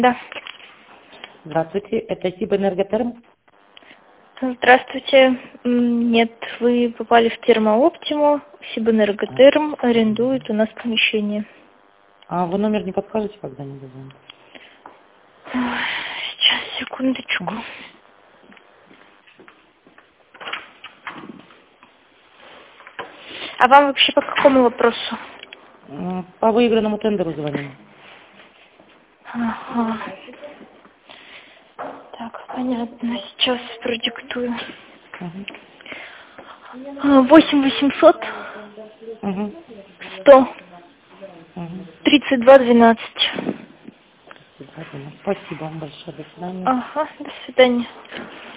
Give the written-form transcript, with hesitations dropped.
Да. Здравствуйте, это Сибэнерготерм? Здравствуйте. Нет, вы попали в Термооптиму. Сибэнерготерм арендует у нас помещение. А вы номер не подскажете, когда не дозвонитесь? Сейчас, секундочку. А вам вообще по какому вопросу? По выигранному тендеру звоним. Ага. Так, понятно. Сейчас продиктую. 8800 100 32 12. Спасибо вам большое. До свидания. Ага, до свидания.